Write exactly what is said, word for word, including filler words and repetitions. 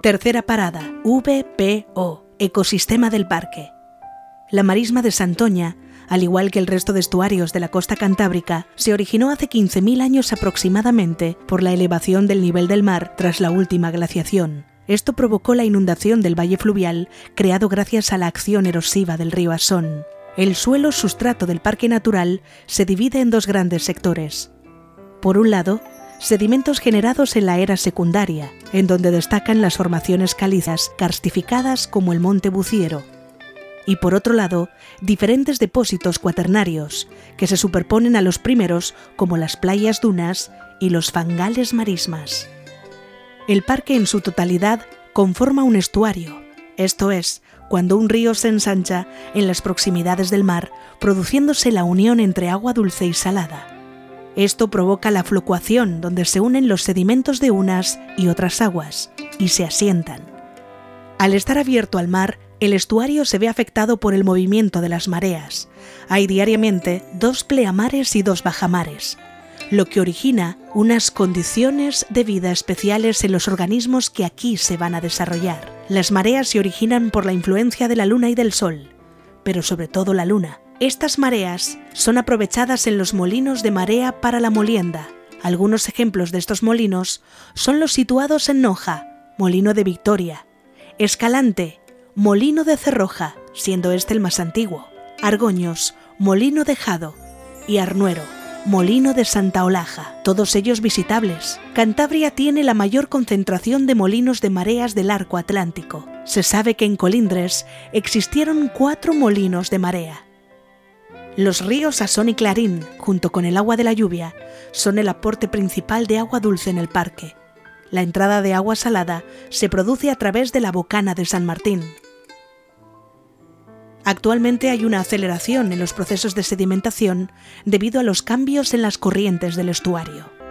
Tercera parada, V P O, ecosistema del parque. La marisma de Santoña, al igual que el resto de estuarios de la costa cantábrica, se originó hace quince mil años aproximadamente por la elevación del nivel del mar tras la última glaciación. Esto provocó la inundación del valle fluvial, creado gracias a la acción erosiva del río Asón. El suelo sustrato del parque natural se divide en dos grandes sectores. Por un lado, sedimentos generados en la era secundaria, en donde destacan las formaciones calizas karstificadas como el monte Buciero. Y por otro lado, diferentes depósitos cuaternarios, que se superponen a los primeros como las playas dunas y los fangales marismas. El parque en su totalidad conforma un estuario, esto es, cuando un río se ensancha en las proximidades del mar, produciéndose la unión entre agua dulce y salada. Esto provoca la flucuación, donde se unen los sedimentos de unas y otras aguas, y se asientan. Al estar abierto al mar, el estuario se ve afectado por el movimiento de las mareas. Hay diariamente dos pleamares y dos bajamares, lo que origina unas condiciones de vida especiales en los organismos que aquí se van a desarrollar. Las mareas se originan por la influencia de la luna y del sol, pero sobre todo la luna. Estas mareas son aprovechadas en los molinos de marea para la molienda. Algunos ejemplos de estos molinos son los situados en Noja, Molino de Victoria, Escalante, Molino de Cerroja, siendo este el más antiguo, Argoños, Molino de Jado y Arnuero, Molino de Santa Olaja, todos ellos visitables. Cantabria tiene la mayor concentración de molinos de mareas del arco atlántico. Se sabe que en Colindres existieron cuatro molinos de marea. Los ríos Asón y Clarín, junto con el agua de la lluvia, son el aporte principal de agua dulce en el parque. La entrada de agua salada se produce a través de la Bocana de San Martín. Actualmente hay una aceleración en los procesos de sedimentación debido a los cambios en las corrientes del estuario.